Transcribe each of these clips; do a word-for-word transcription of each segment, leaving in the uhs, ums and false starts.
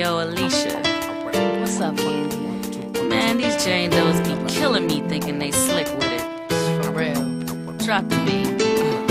Yo, Alicia. What's up, Candy? Man, these Jane Does be killing me thinking they slick with it. For real. Drop the beat.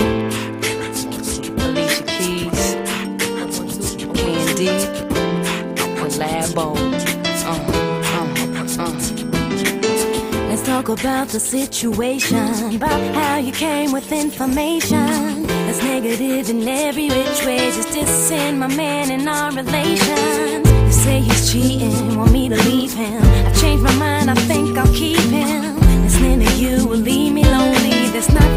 Alicia Keys, Candy, with Labo. Uh, uh, uh. Let's talk about the situation, about how you came with information that's negative in every which way, just dissing my man in our relations. You say he's cheating, want me to leave him. I changed my mind, I think I'll keep him. Listening to you will leave me lonely. That's not